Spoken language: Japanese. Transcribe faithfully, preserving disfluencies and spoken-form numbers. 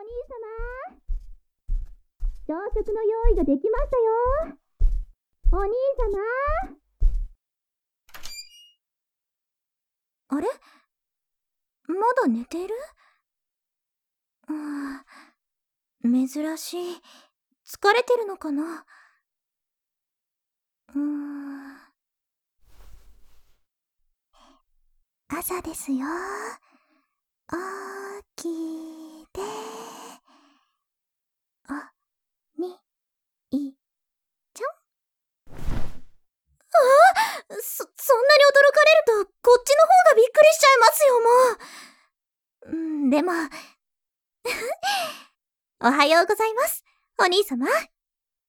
兄様、朝食の用意ができましたよ。お兄様。 あれ？まだ寝てる？ああ、珍しい。疲れてるのかな？うーん。朝ですよ。起きて。あ、に、い、ちょん。ああ、そ、そんなに驚かれると、こっちの方がびっくりしちゃいますよ、もう。うん、でも。おはようございます、お兄様。